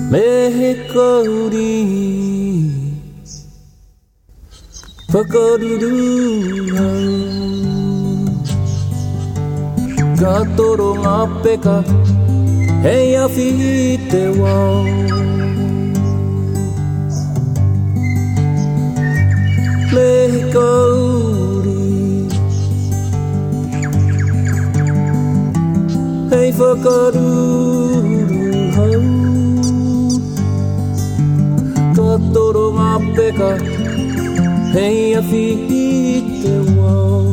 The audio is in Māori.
Mehekori Whakarurua Katoro ngā peka Hei awhi te wao Mehekauri Hei whakarurua Katoro ngā peka Hei awhi te wao